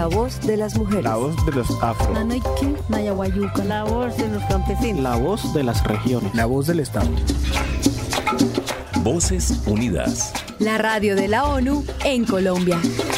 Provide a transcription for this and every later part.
La voz de las mujeres. La voz de los afro. La voz de los campesinos. La voz de las regiones. La voz del Estado. Voces Unidas. La radio de la ONU en Colombia.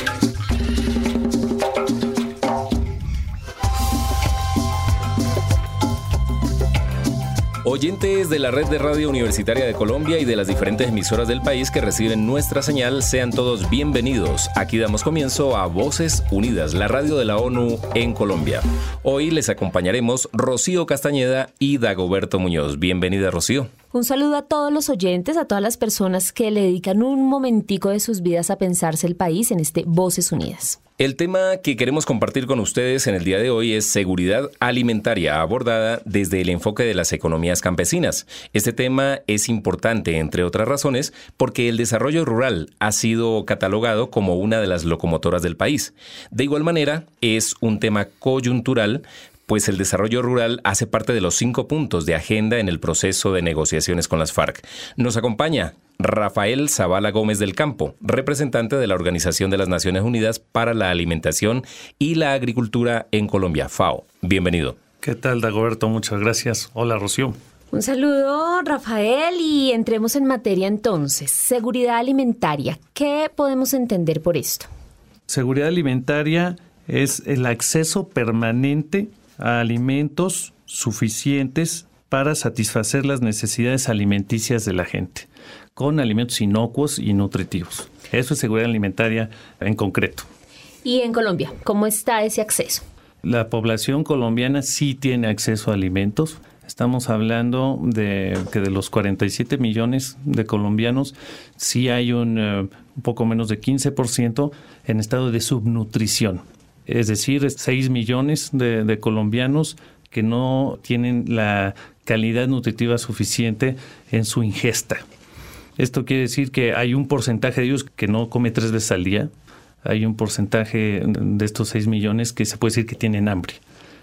Oyentes de la Red de Radio Universitaria de Colombia y de las diferentes emisoras del país que reciben nuestra señal, sean todos bienvenidos. Aquí damos comienzo a Voces Unidas, la radio de la ONU en Colombia. Hoy les acompañaremos Rocío Castañeda y Dagoberto Muñoz. Bienvenida, Rocío. Un saludo a todos los oyentes, a todas las personas que le dedican un momentico de sus vidas a pensarse el país en este Voces Unidas. El tema que queremos compartir con ustedes en el día de hoy es seguridad alimentaria, abordada desde el enfoque de las economías campesinas. Este tema es importante, entre otras razones, porque el desarrollo rural ha sido catalogado como una de las locomotoras del país. De igual manera, es un tema coyuntural, pues el desarrollo rural hace parte de los 5 puntos de agenda en el proceso de negociaciones con las FARC. Nos acompaña Rafael Zavala Gómez del Campo, representante de la Organización de las Naciones Unidas para la Alimentación y la Agricultura en Colombia, FAO. Bienvenido. ¿Qué tal, Dagoberto? Muchas gracias. Hola, Rocío. Un saludo, Rafael, y entremos en materia entonces. Seguridad alimentaria. ¿Qué podemos entender por esto? Seguridad alimentaria es el acceso permanente a alimentos suficientes para satisfacer las necesidades alimenticias de la gente, con alimentos inocuos y nutritivos. Eso es seguridad alimentaria en concreto. Y en Colombia, ¿cómo está ese acceso? La población colombiana sí tiene acceso a alimentos. Estamos hablando de que de los 47 millones de colombianos, sí hay un poco menos de 15% en estado de subnutrición. Es decir, 6 millones de colombianos que no tienen la calidad nutritiva suficiente en su ingesta. Esto quiere decir que hay un porcentaje de ellos que no come 3 veces al día. Hay un porcentaje de estos 6 millones que se puede decir que tienen hambre.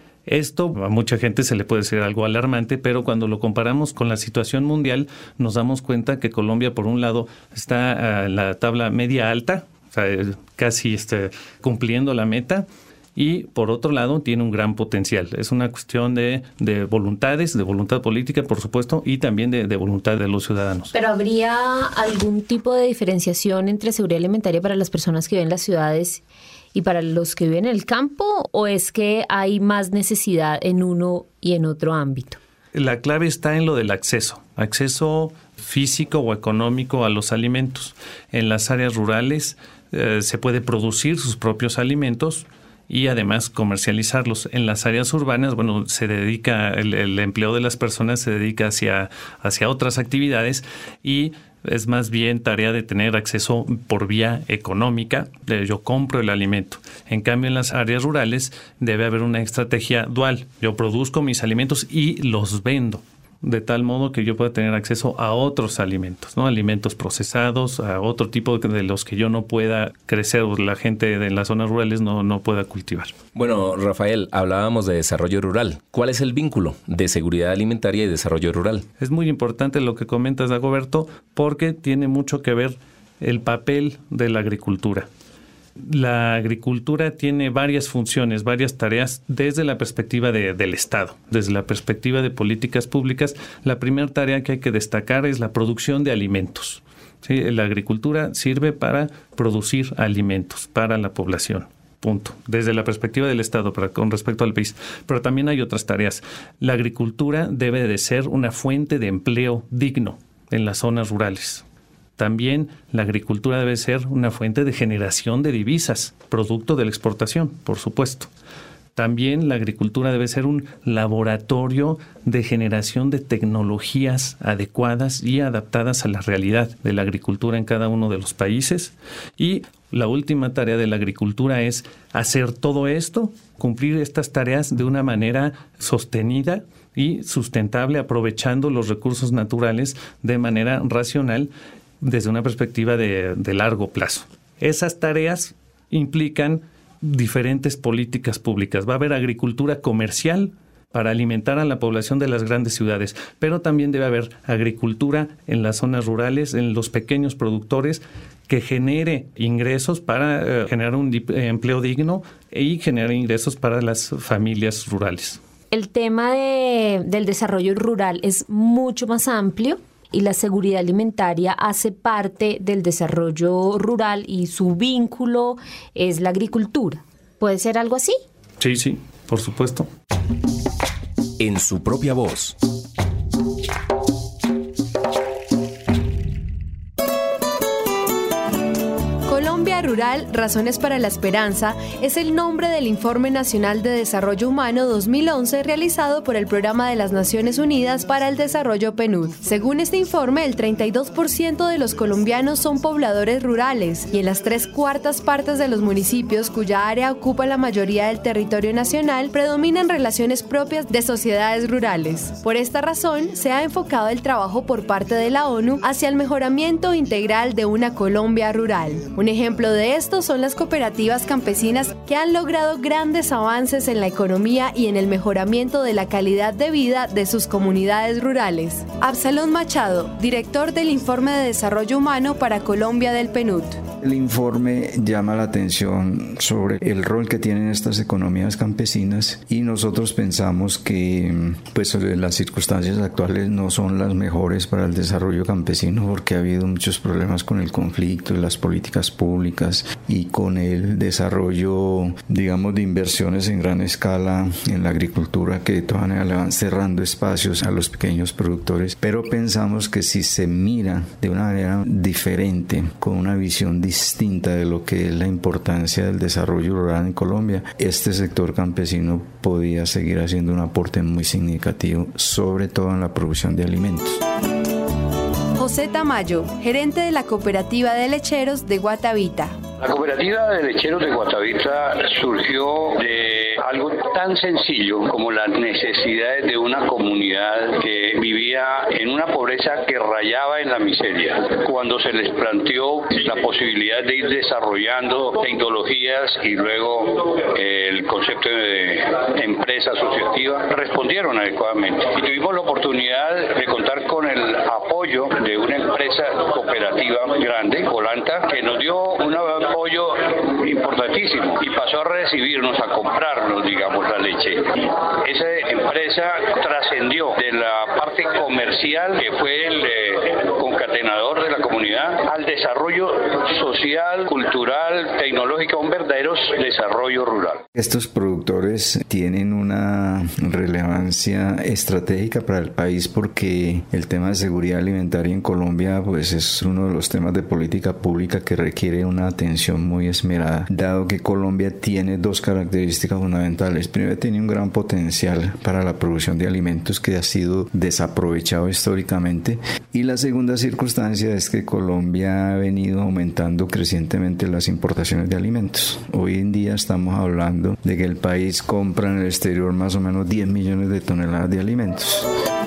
Esto a mucha gente se le puede ser algo alarmante, pero cuando lo comparamos con la situación mundial, nos damos cuenta que Colombia, por un lado, está en la tabla media alta, o sea, casi cumpliendo la meta, y por otro lado tiene un gran potencial. Es una cuestión de voluntades, de voluntad política, por supuesto, y también de voluntad de los ciudadanos. ¿Pero habría algún tipo de diferenciación entre seguridad alimentaria para las personas que viven en las ciudades y para los que viven en el campo, o es que hay más necesidad en uno y en otro ámbito? La clave está en lo del acceso físico o económico a los alimentos. En las áreas rurales se puede producir sus propios alimentos y además comercializarlos. En las áreas urbanas, se dedica, el empleo de las personas se dedica hacia otras actividades y es más bien tarea de tener acceso por vía económica. Yo compro el alimento. En cambio, en las áreas rurales debe haber una estrategia dual. Yo produzco mis alimentos y los vendo, de tal modo que yo pueda tener acceso a otros alimentos, ¿no? Alimentos procesados, a otro tipo de los que yo no pueda crecer o la gente de las zonas rurales no pueda cultivar. Bueno, Rafael, hablábamos de desarrollo rural. ¿Cuál es el vínculo de seguridad alimentaria y desarrollo rural? Es muy importante lo que comentas, Dagoberto, porque tiene mucho que ver el papel de la agricultura. La agricultura tiene varias funciones, varias tareas desde la perspectiva del Estado, desde la perspectiva de políticas públicas. La primera tarea que hay que destacar es la producción de alimentos. ¿Sí? La agricultura sirve para producir alimentos para la población. Punto. Desde la perspectiva del Estado, con respecto al país. Pero también hay otras tareas. La agricultura debe de ser una fuente de empleo digno en las zonas rurales. También la agricultura debe ser una fuente de generación de divisas, producto de la exportación, por supuesto. También la agricultura debe ser un laboratorio de generación de tecnologías adecuadas y adaptadas a la realidad de la agricultura en cada uno de los países. Y la última tarea de la agricultura es hacer todo esto, cumplir estas tareas de una manera sostenida y sustentable, aprovechando los recursos naturales de manera racional desde una perspectiva de largo plazo. Esas tareas implican diferentes políticas públicas. Va a haber agricultura comercial para alimentar a la población de las grandes ciudades, pero también debe haber agricultura en las zonas rurales, en los pequeños productores, que genere ingresos para generar un empleo digno y generar ingresos para las familias rurales. El tema del desarrollo rural es mucho más amplio y la seguridad alimentaria hace parte del desarrollo rural y su vínculo es la agricultura. ¿Puede ser algo así? Sí, por supuesto. En su propia voz. Colombia Rural, Razones para la Esperanza, es el nombre del Informe Nacional de Desarrollo Humano 2011 realizado por el Programa de las Naciones Unidas para el Desarrollo PNUD. Según este informe, el 32% de los colombianos son pobladores rurales y en las 3/4 partes de los municipios cuya área ocupa la mayoría del territorio nacional predominan relaciones propias de sociedades rurales. Por esta razón, se ha enfocado el trabajo por parte de la ONU hacia el mejoramiento integral de una Colombia rural. Un ejemplo de esto son las cooperativas campesinas que han logrado grandes avances en la economía y en el mejoramiento de la calidad de vida de sus comunidades rurales. Absalón Machado, director del Informe de Desarrollo Humano para Colombia del PNUD. El informe llama la atención sobre el rol que tienen estas economías campesinas y nosotros pensamos que las circunstancias actuales no son las mejores para el desarrollo campesino porque ha habido muchos problemas con el conflicto y las políticas públicas y con el desarrollo, digamos, de inversiones en gran escala en la agricultura que de todas maneras le van cerrando espacios a los pequeños productores, pero pensamos que si se mira de una manera diferente, con una visión distinta de lo que es la importancia del desarrollo rural en Colombia, este sector campesino podía seguir haciendo un aporte muy significativo, sobre todo en la producción de alimentos. José Tamayo, gerente de la Cooperativa de Lecheros de Guatavita. La cooperativa de lecheros de Guatavita surgió de algo tan sencillo como las necesidades de una comunidad que vivía en una pobreza que rayaba en la miseria. Cuando se les planteó la posibilidad de ir desarrollando tecnologías y luego el concepto de empresa asociativa, respondieron adecuadamente. Y tuvimos la oportunidad de contar con el apoyo de una empresa cooperativa grande, Volanta, que nos dio un apoyo importantísimo y pasó a recibirnos, a comprarnos, digamos, la leche. Esa empresa trascendió de la parte comercial, que fue el concatenador de la comunidad, al desarrollo social, cultural, tecnológico, un verdadero desarrollo rural. Estos productores tienen una relevancia estratégica para el país porque el tema de seguridad alimentaria en Colombia pues es uno de los temas de política pública que requiere una atención muy esmerada, dado que Colombia tiene dos características fundamentales. Primero, tiene un gran potencial para la producción de alimentos que ha sido desaprovechado históricamente, y la segunda circunstancia es que Colombia ha venido aumentando crecientemente las importaciones de alimentos. Hoy en día estamos hablando de que el país compra en el exterior más o menos 10 millones de toneladas de alimentos.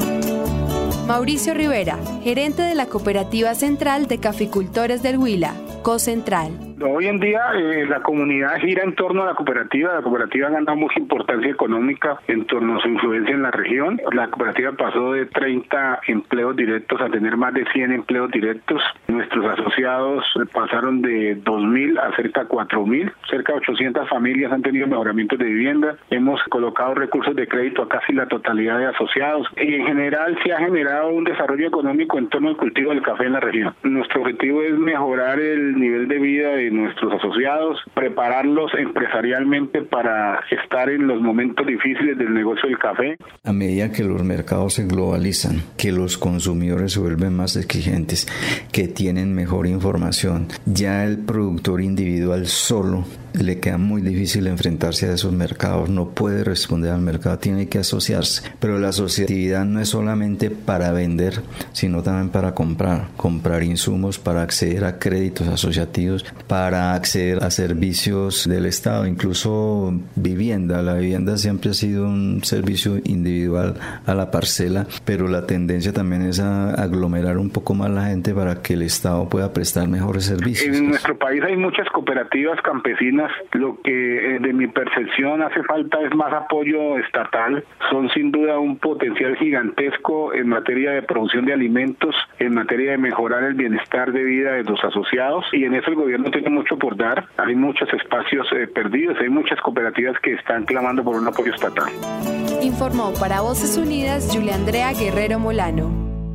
Mauricio Rivera, gerente de la Cooperativa Central de Caficultores del Huila, CoCentral. Hoy en día la comunidad gira en torno a la cooperativa ha ganado mucha importancia económica en torno a su influencia en la región. La cooperativa pasó de 30 empleos directos a tener más de 100 empleos directos. Nuestros asociados pasaron de 2.000 a cerca de 4.000, cerca de 800 familias han tenido mejoramientos de vivienda. Hemos colocado recursos de crédito a casi la totalidad de asociados y en general se ha generado un desarrollo económico en torno al cultivo del café en la región. Nuestro objetivo es mejorar el nivel de vida de nuestros asociados, prepararlos empresarialmente para estar en los momentos difíciles del negocio del café. A medida que los mercados se globalizan, que los consumidores se vuelven más exigentes, que tienen mejor información, ya el productor individual solo le queda muy difícil enfrentarse a esos mercados, no puede responder al mercado, tiene que asociarse. Pero la asociatividad no es solamente para vender, sino también para comprar insumos, para acceder a créditos asociativos, para acceder a servicios del Estado, incluso vivienda. La vivienda siempre ha sido un servicio individual a la parcela, pero la tendencia también es a aglomerar un poco más la gente para que el Estado pueda prestar mejores servicios. En nuestro país hay muchas cooperativas campesinas campesinas. Lo que de mi percepción hace falta es más apoyo estatal. Son sin duda un potencial gigantesco en materia de producción de alimentos, en materia de mejorar el bienestar de vida de los asociados, y en eso el gobierno tiene mucho por dar. Hay muchos espacios perdidos, hay muchas cooperativas que están clamando por un apoyo estatal. Informó para Voces Unidas Julia Andrea Guerrero Molano.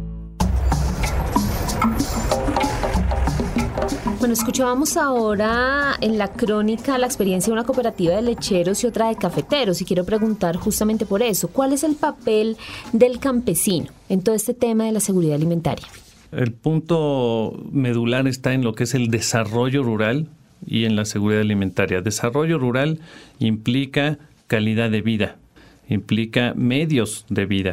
Bueno, escuchábamos ahora en la crónica la experiencia de una cooperativa de lecheros y otra de cafeteros, y quiero preguntar justamente por eso, ¿cuál es el papel del campesino en todo este tema de la seguridad alimentaria? El punto medular está en lo que es el desarrollo rural y en la seguridad alimentaria. Desarrollo rural implica calidad de vida, implica medios de vida.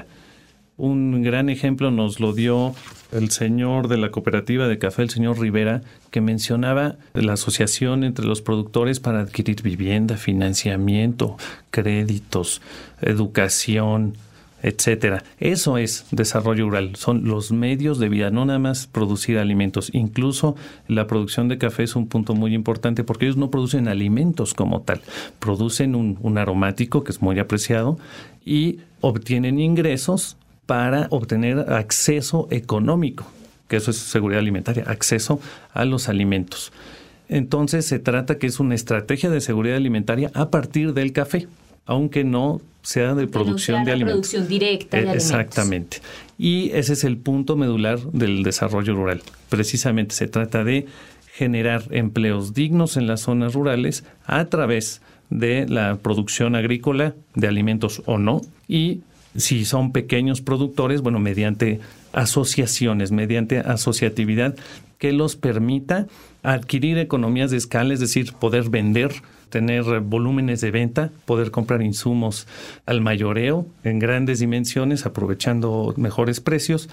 Un gran ejemplo nos lo dio el señor de la cooperativa de café, el señor Rivera, que mencionaba la asociación entre los productores para adquirir vivienda, financiamiento, créditos, educación, etcétera. Eso es desarrollo rural, son los medios de vida, no nada más producir alimentos. Incluso la producción de café es un punto muy importante porque ellos no producen alimentos como tal, producen un aromático que es muy apreciado y obtienen ingresos para obtener acceso económico, que eso es seguridad alimentaria, acceso a los alimentos. Entonces se trata que es una estrategia de seguridad alimentaria a partir del café, aunque no sea de producción de alimentos. Producción directa de alimentos. Exactamente. Y ese es el punto medular del desarrollo rural. Precisamente se trata de generar empleos dignos en las zonas rurales a través de la producción agrícola de alimentos o no, y si son pequeños productores, bueno, mediante asociaciones, mediante asociatividad que los permita adquirir economías de escala, es decir, poder vender, tener volúmenes de venta, poder comprar insumos al mayoreo en grandes dimensiones, aprovechando mejores precios.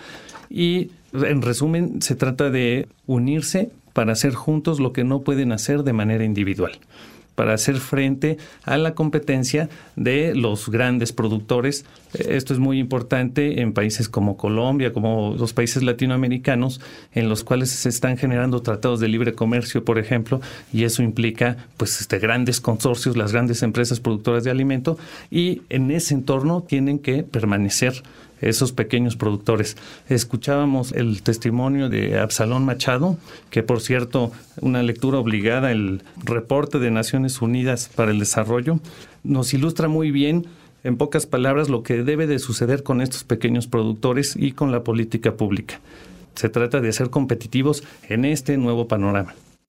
Y en resumen, se trata de unirse para hacer juntos lo que no pueden hacer de manera individual, para hacer frente a la competencia de los grandes productores. Esto es muy importante en países como Colombia, como los países latinoamericanos, en los cuales se están generando tratados de libre comercio, por ejemplo, y eso implica pues grandes consorcios, las grandes empresas productoras de alimento, y en ese entorno tienen que permanecer esos pequeños productores. Escuchábamos el testimonio de Absalón Machado, que por cierto, una lectura obligada, el reporte de Naciones Unidas para el Desarrollo, nos ilustra muy bien, en pocas palabras, lo que debe de suceder con estos pequeños productores y con la política pública. Se trata de ser competitivos en este nuevo panorama.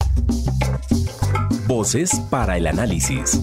Voces para el análisis.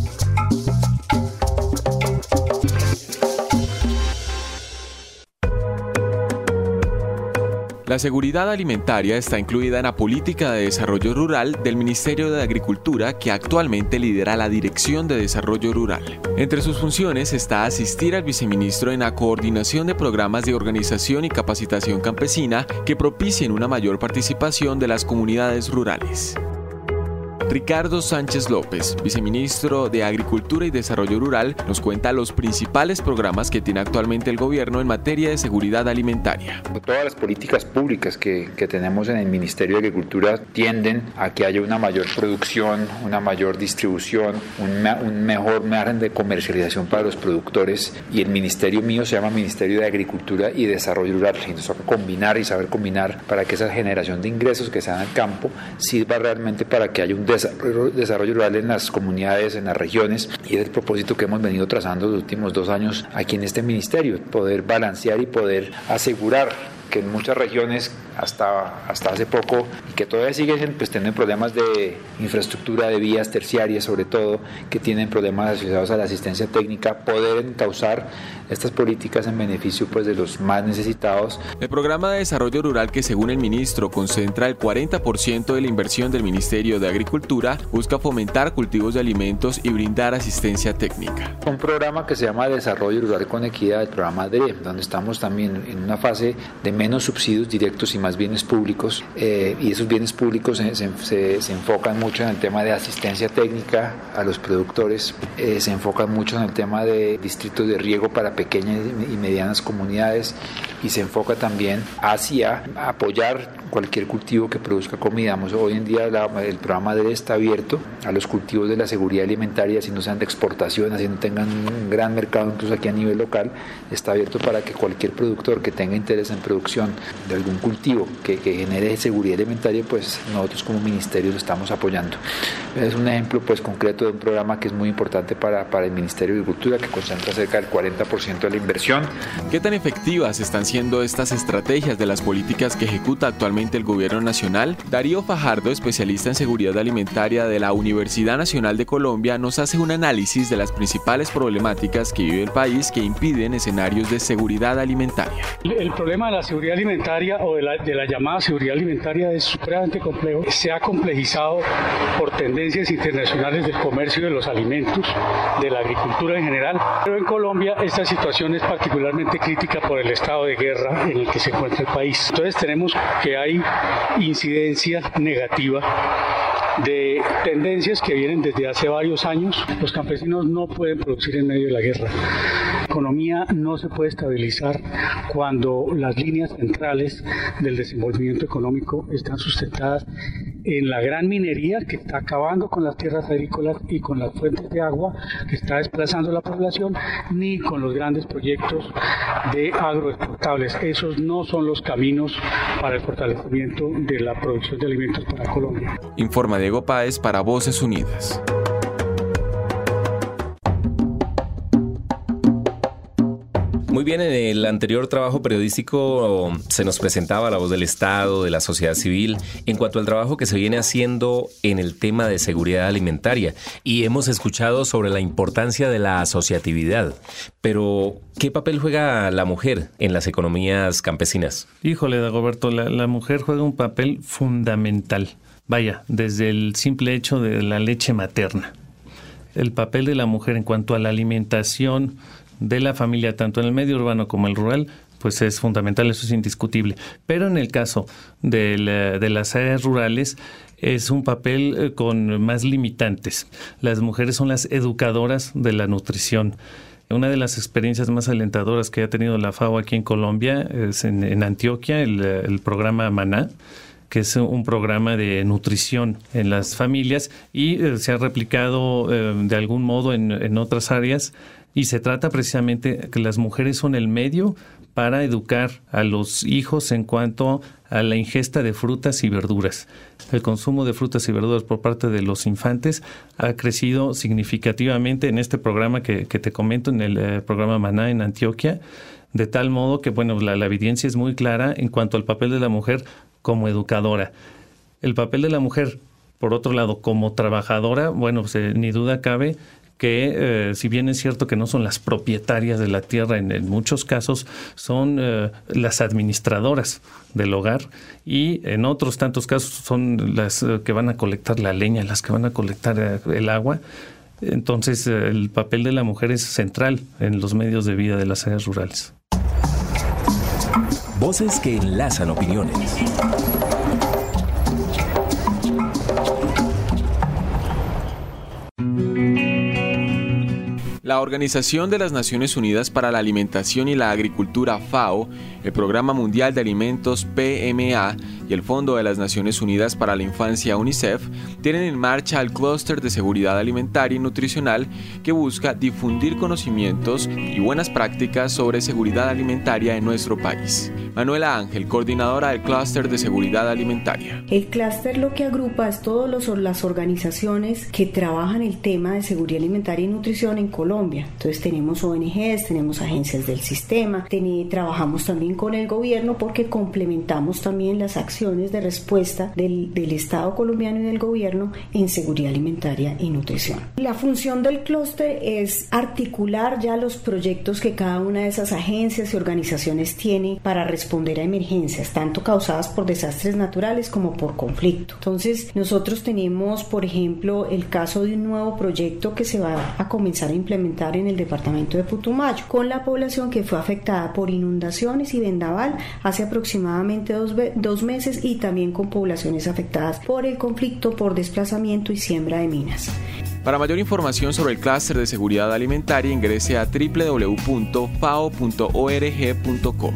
La seguridad alimentaria está incluida en la política de desarrollo rural del Ministerio de Agricultura, que actualmente lidera la Dirección de Desarrollo Rural. Entre sus funciones está asistir al viceministro en la coordinación de programas de organización y capacitación campesina que propicien una mayor participación de las comunidades rurales. Ricardo Sánchez López, viceministro de Agricultura y Desarrollo Rural, nos cuenta los principales programas que tiene actualmente el gobierno en materia de seguridad alimentaria. Todas las políticas públicas que tenemos en el Ministerio de Agricultura tienden a que haya una mayor producción, una mayor distribución, un mejor margen de comercialización para los productores, y el ministerio mío se llama Ministerio de Agricultura y Desarrollo Rural, y nos toca combinar y saber combinar para que esa generación de ingresos que se dan al campo sirva realmente para que haya un desarrollo rural en las comunidades, en las regiones, y es el propósito que hemos venido trazando los últimos 2 años aquí en este ministerio, poder balancear y poder asegurar que en muchas regiones hasta hace poco, y que todavía siguen pues tienen problemas de infraestructura, de vías terciarias sobre todo, que tienen problemas asociados a la asistencia técnica, poder encauzar estas políticas en beneficio pues de los más necesitados. El programa de desarrollo rural, que según el ministro concentra el 40% de la inversión del Ministerio de Agricultura, busca fomentar cultivos de alimentos y brindar asistencia técnica. Un programa que se llama Desarrollo Rural con Equidad, el programa DRE, donde estamos también en una fase de menos subsidios directos y más bienes públicos, y esos bienes públicos se enfocan mucho en el tema de asistencia técnica a los productores, se enfocan mucho en el tema de distritos de riego para pequeñas y medianas comunidades, y se enfoca también hacia apoyar cualquier cultivo que produzca comida. Hoy en día el programa DRE está abierto a los cultivos de la seguridad alimentaria, si no sean de exportación, así no tengan un gran mercado incluso aquí a nivel local, está abierto para que cualquier productor que tenga interés en producción de algún cultivo que genere seguridad alimentaria, pues nosotros como ministerio lo estamos apoyando. Es un ejemplo pues concreto de un programa que es muy importante para el Ministerio de Agricultura, que concentra cerca del 40% de la inversión. ¿Qué tan efectivas están siendo estas estrategias de las políticas que ejecuta actualmente el Gobierno Nacional? Darío Fajardo, especialista en seguridad alimentaria de la Universidad Nacional de Colombia, nos hace un análisis de las principales problemáticas que vive el país que impiden escenarios de seguridad alimentaria. El problema de la seguridad alimentaria o de la llamada seguridad alimentaria es supremamente complejo. Se ha complejizado por tendencias internacionales del comercio de los alimentos, de la agricultura en general, pero en Colombia esta situación es particularmente crítica por el estado de guerra en el que se encuentra el país. Entonces tenemos que hay incidencia negativa de tendencias que vienen desde hace varios años. Los campesinos no pueden producir en medio de la guerra. La economía no se puede estabilizar cuando las líneas centrales del desenvolvimiento económico están sustentadas en la gran minería que está acabando con las tierras agrícolas y con las fuentes de agua que está desplazando la población, ni con los grandes proyectos de agroexportables. Esos no son los caminos para el fortalecimiento de la producción de alimentos para Colombia. Informa Diego Páez para Voces Unidas. Muy bien, en el anterior trabajo periodístico se nos presentaba la voz del Estado, de la sociedad civil, en cuanto al trabajo que se viene haciendo en el tema de seguridad alimentaria. Y hemos escuchado sobre la importancia de la asociatividad. Pero, ¿qué papel juega la mujer en las economías campesinas? Híjole, Dagoberto, la mujer juega un papel fundamental. Vaya, desde el simple hecho de la leche materna. El papel de la mujer en cuanto a la alimentación de la familia, tanto en el medio urbano como el rural, pues es fundamental, eso es indiscutible. Pero en el caso de las áreas rurales, es un papel con más limitantes. Las mujeres son las educadoras de la nutrición. Una de las experiencias más alentadoras que ha tenido la FAO aquí en Colombia es en Antioquia, el programa Maná, que es un programa de nutrición en las familias y se ha replicado de algún modo en otras áreas. Y se trata precisamente que las mujeres son el medio para educar a los hijos en cuanto a la ingesta de frutas y verduras. El consumo de frutas y verduras por parte de los infantes ha crecido significativamente en este programa que te comento, en el programa Maná en Antioquia, de tal modo que bueno, la evidencia es muy clara en cuanto al papel de la mujer como educadora. El papel de la mujer, por otro lado, como trabajadora, bueno, pues, ni duda cabe que si bien es cierto que no son las propietarias de la tierra, en muchos casos son las administradoras del hogar y en otros tantos casos son las que van a colectar la leña, las que van a colectar el agua. Entonces el papel de la mujer es central en los medios de vida de las áreas rurales. Voces que enlazan opiniones. La Organización de las Naciones Unidas para la Alimentación y la Agricultura, FAO, el Programa Mundial de Alimentos, PMA, y el Fondo de las Naciones Unidas para la Infancia, UNICEF, tienen en marcha el Clúster de Seguridad Alimentaria y Nutricional que busca difundir conocimientos y buenas prácticas sobre seguridad alimentaria en nuestro país. Manuela Ángel, coordinadora del Clúster de Seguridad Alimentaria. El clúster lo que agrupa es todas las organizaciones que trabajan el tema de seguridad alimentaria y nutrición en Colombia. Entonces tenemos ONGs, tenemos agencias del sistema, trabajamos también con el gobierno porque complementamos también las acciones acciones de respuesta del Estado colombiano y del gobierno en seguridad alimentaria y nutrición. La función del clúster es articular ya los proyectos que cada una de esas agencias y organizaciones tiene para responder a emergencias, tanto causadas por desastres naturales como por conflicto. Entonces, nosotros tenemos, por ejemplo, el caso de un nuevo proyecto que se va a comenzar a implementar en el departamento de Putumayo, con la población que fue afectada por inundaciones y vendaval hace aproximadamente dos meses, y también con poblaciones afectadas por el conflicto, por desplazamiento y siembra de minas. Para mayor información sobre el clúster de seguridad alimentaria, ingrese a www.fao.org.co.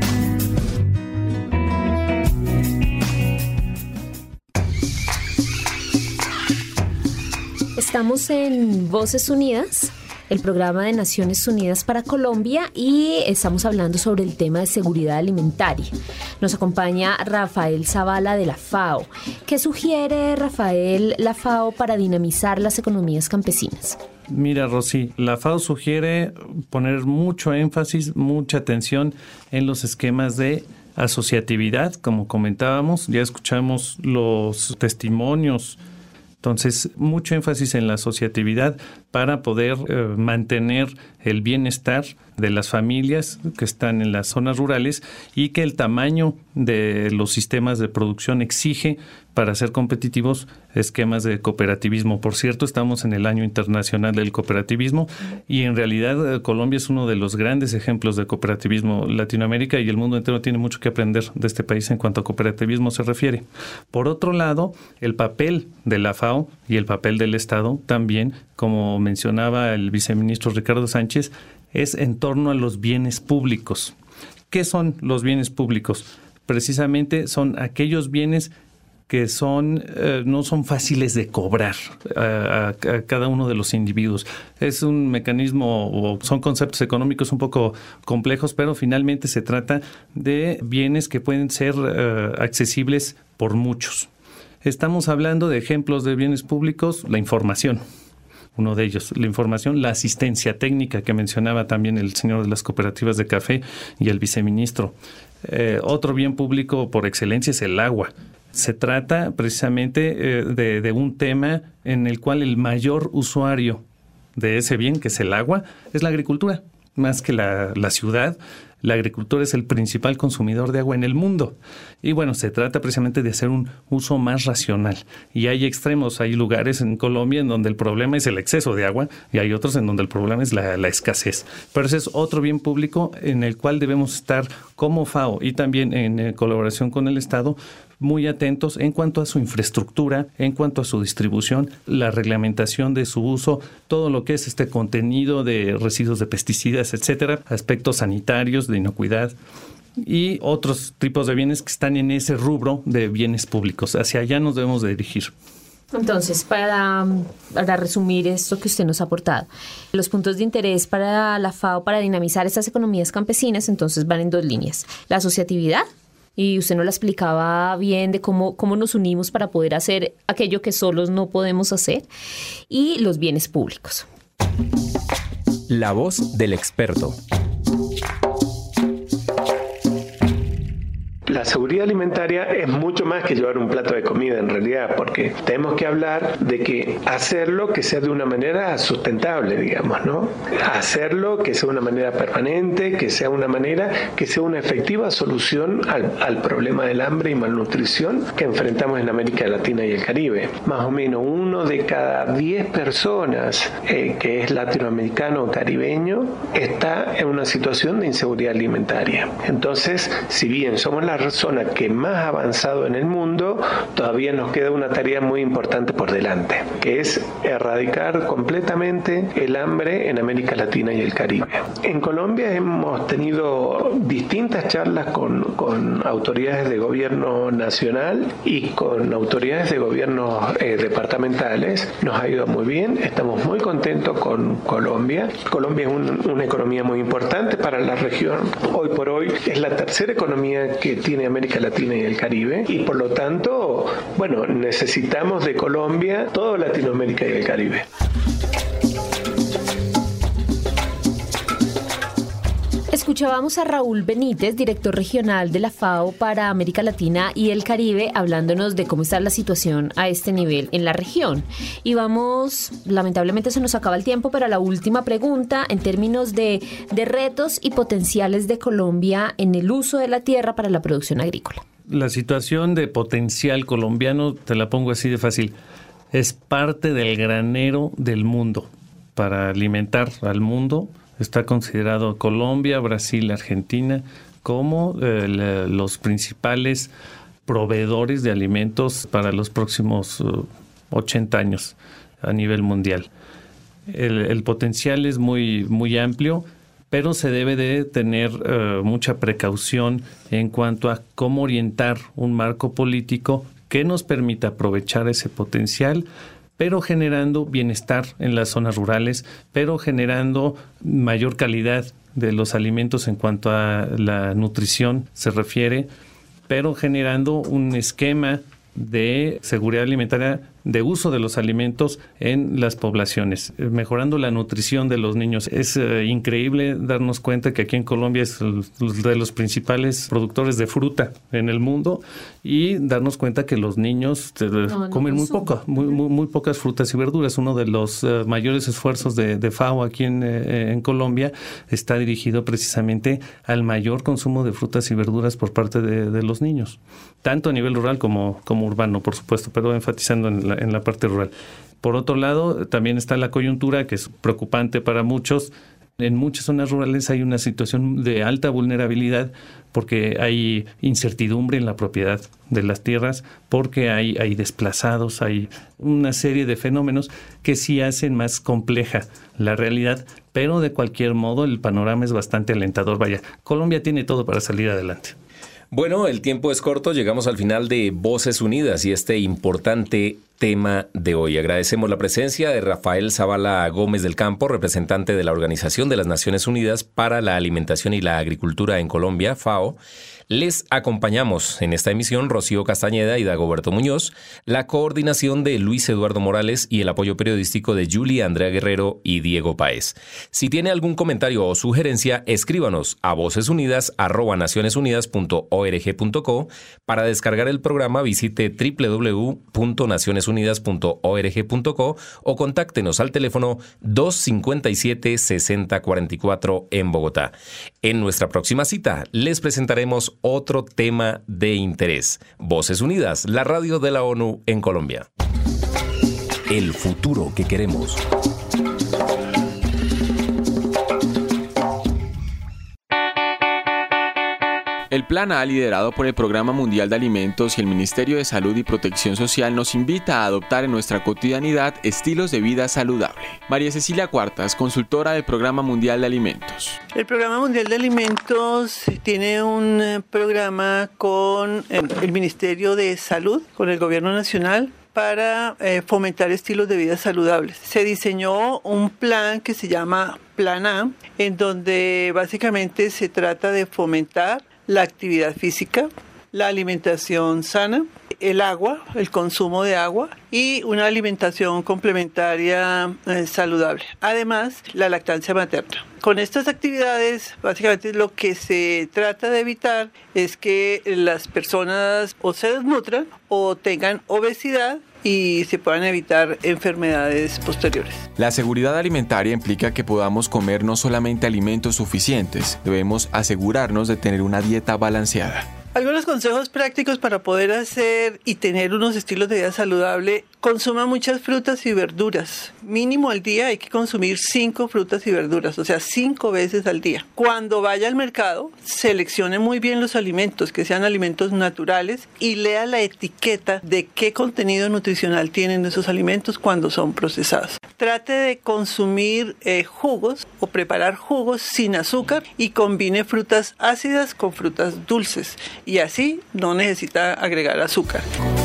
Estamos en Voces Unidas, el programa de Naciones Unidas para Colombia, y estamos hablando sobre el tema de seguridad alimentaria. Nos acompaña Rafael Zavala de la FAO. ¿Qué sugiere, Rafael, la FAO para dinamizar las economías campesinas? Mira, Rosy, la FAO sugiere poner mucho énfasis, mucha atención en los esquemas de asociatividad, como comentábamos. Ya escuchamos los testimonios. Entonces, mucho énfasis en la asociatividad para poder mantener el bienestar de las familias que están en las zonas rurales, y que el tamaño de los sistemas de producción exige, para ser competitivos, esquemas de cooperativismo. Por cierto, estamos en el Año Internacional del Cooperativismo, y en realidad Colombia es uno de los grandes ejemplos de cooperativismo. Latinoamérica y el mundo entero tiene mucho que aprender de este país en cuanto a cooperativismo se refiere. Por otro lado, el papel de la FAO y el papel del Estado también, como mencionaba el viceministro Ricardo Sánchez, es en torno a los bienes públicos. ¿Qué son los bienes públicos? Precisamente son aquellos bienes que no son fáciles de cobrar a cada uno de los individuos. Es un mecanismo, o son conceptos económicos un poco complejos, pero finalmente se trata de bienes que pueden ser accesibles por muchos. Estamos hablando de ejemplos de bienes públicos: la información, uno de ellos, la información, la asistencia técnica que mencionaba también el señor de las cooperativas de café y el viceministro. Otro bien público por excelencia es el agua. Se trata precisamente de un tema en el cual el mayor usuario de ese bien, que es el agua, es la agricultura. Más que la ciudad, la agricultura es el principal consumidor de agua en el mundo. Y bueno, se trata precisamente de hacer un uso más racional. Y hay extremos, hay lugares en Colombia en donde el problema es el exceso de agua, y hay otros en donde el problema es la escasez. Pero ese es otro bien público en el cual debemos estar como FAO, y también en colaboración con el Estado, muy atentos en cuanto a su infraestructura, en cuanto a su distribución, la reglamentación de su uso, todo lo que es este contenido de residuos de pesticidas, etcétera, aspectos sanitarios, de inocuidad y otros tipos de bienes que están en ese rubro de bienes públicos. Hacia allá nos debemos de dirigir. Entonces, para resumir esto que usted nos ha aportado, los puntos de interés para la FAO para dinamizar estas economías campesinas, entonces van en dos líneas: la asociatividad, y usted nos la explicaba bien de cómo nos unimos para poder hacer aquello que solos no podemos hacer, y los bienes públicos. La voz del experto. La seguridad alimentaria es mucho más que llevar un plato de comida en realidad, porque tenemos que hablar de que hacerlo que sea de una manera sustentable, digamos, ¿no? Hacerlo que sea una manera permanente, que sea una manera que sea una efectiva solución al problema del hambre y malnutrición que enfrentamos en América Latina y el Caribe. Más o menos 1 de cada 10 personas que es latinoamericano o caribeño está en una situación de inseguridad alimentaria. Entonces, si bien somos la zona que más ha avanzado en el mundo, todavía nos queda una tarea muy importante por delante, que es erradicar completamente el hambre en América Latina y el Caribe. En Colombia hemos tenido distintas charlas con autoridades de gobierno nacional y con autoridades de gobiernos departamentales. Nos ha ido muy bien, estamos muy contentos con Colombia. Colombia es una economía muy importante para la región. Hoy por hoy es la tercera economía que tiene América Latina y el Caribe, y por lo tanto, bueno, necesitamos de Colombia toda Latinoamérica y el Caribe. Escuchábamos a Raúl Benítez, director regional de la FAO para América Latina y el Caribe, hablándonos de cómo está la situación a este nivel en la región. Y vamos, lamentablemente se nos acaba el tiempo, pero a la última pregunta en términos de retos y potenciales de Colombia en el uso de la tierra para la producción agrícola. La situación de potencial colombiano, te la pongo así de fácil, es parte del granero del mundo. Para alimentar al mundo está considerado Colombia, Brasil, Argentina como los principales proveedores de alimentos para los próximos 80 años a nivel mundial. El potencial es muy, muy amplio, pero se debe de tener mucha precaución en cuanto a cómo orientar un marco político que nos permita aprovechar ese potencial, pero generando bienestar en las zonas rurales, pero generando mayor calidad de los alimentos en cuanto a la nutrición se refiere, pero generando un esquema de seguridad alimentaria, de uso de los alimentos en las poblaciones, mejorando la nutrición de los niños. Es increíble darnos cuenta que aquí en Colombia es de los principales productores de fruta en el mundo y darnos cuenta que los niños comen muy pocas frutas y verduras. Uno de los mayores esfuerzos de FAO aquí en Colombia está dirigido precisamente al mayor consumo de frutas y verduras por parte de los niños, tanto a nivel rural como urbano, por supuesto, pero enfatizando en la parte rural. Por otro lado, también está la coyuntura, que es preocupante para muchos. En muchas zonas rurales hay una situación de alta vulnerabilidad porque hay incertidumbre en la propiedad de las tierras, porque hay desplazados, hay una serie de fenómenos que sí hacen más compleja la realidad, pero de cualquier modo el panorama es bastante alentador. Vaya, Colombia tiene todo para salir adelante. Bueno, el tiempo es corto, llegamos al final de Voces Unidas y este importante tema de hoy. Agradecemos la presencia de Rafael Zavala Gómez del Campo, representante de la Organización de las Naciones Unidas para la Alimentación y la Agricultura en Colombia, FAO. Les acompañamos en esta emisión Rocío Castañeda y Dagoberto Muñoz, la coordinación de Luis Eduardo Morales y el apoyo periodístico de Julia Andrea Guerrero y Diego Páez. Si tiene algún comentario o sugerencia, escríbanos a vocesunidas@nacionesunidas.org.co. Para descargar el programa, visite www.nacionesunidas.org.co o contáctenos al teléfono 257-6044 en Bogotá. En nuestra próxima cita, les presentaremos otro tema de interés. Voces Unidas, la radio de la ONU en Colombia. El futuro que queremos. El Plan A, liderado por el Programa Mundial de Alimentos y el Ministerio de Salud y Protección Social, nos invita a adoptar en nuestra cotidianidad estilos de vida saludable. María Cecilia Cuartas, consultora del Programa Mundial de Alimentos. El Programa Mundial de Alimentos tiene un programa con el Ministerio de Salud, con el Gobierno Nacional, para fomentar estilos de vida saludables. Se diseñó un plan que se llama Plan A, en donde básicamente se trata de fomentar la actividad física, la alimentación sana, el agua, el consumo de agua y una alimentación complementaria saludable. Además, la lactancia materna. Con estas actividades, básicamente lo que se trata de evitar es que las personas o se desnutran o tengan obesidad y se puedan evitar enfermedades posteriores. La seguridad alimentaria implica que podamos comer no solamente alimentos suficientes, debemos asegurarnos de tener una dieta balanceada. Algunos consejos prácticos para poder hacer y tener unos estilos de vida saludable: consuma muchas frutas y verduras. Mínimo al día hay que consumir 5 frutas y verduras, o sea, 5 veces al día. Cuando vaya al mercado, seleccione muy bien los alimentos, que sean alimentos naturales, y lea la etiqueta de qué contenido nutricional tienen esos alimentos cuando son procesados. Trate de consumir jugos o preparar jugos sin azúcar y combine frutas ácidas con frutas dulces. Y así no necesita agregar azúcar.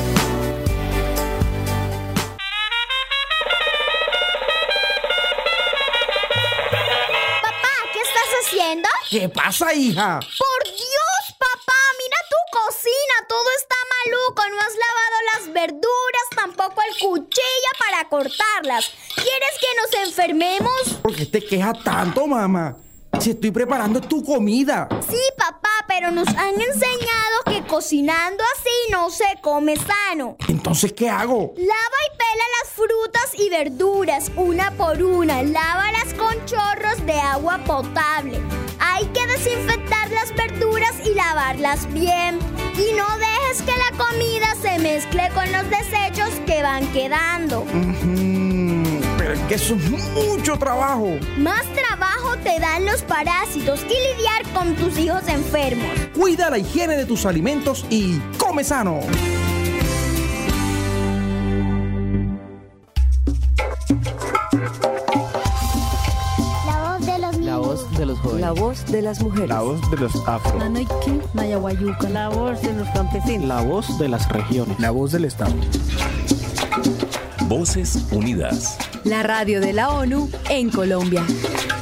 Papá, ¿qué estás haciendo? ¿Qué pasa, hija? ¡Por Dios, papá! Mira tu cocina, todo está maluco. No has lavado las verduras, tampoco el cuchillo para cortarlas. ¿Quieres que nos enfermemos? ¿Por qué te quejas tanto, mamá? Si estoy preparando tu comida. Sí, papá, pero nos han enseñado que cocinando así no se come sano. Entonces, ¿qué hago? Lava y pela las frutas y verduras una por una. Lávalas con chorros de agua potable. Hay que desinfectar las verduras y lavarlas bien. Y no dejes que la comida se mezcle con los desechos que van quedando. Pero es que eso es mucho trabajo. Más trabajo te dan los parásitos y lidiar con tus hijos enfermos. Cuida la higiene de tus alimentos y come sano. La voz de los jóvenes. La voz de las mujeres. La voz de los afro. Manoiki, Nayahuayuca. La voz de los campesinos. La voz de las regiones. La voz del Estado. Voces Unidas. La radio de la ONU en Colombia.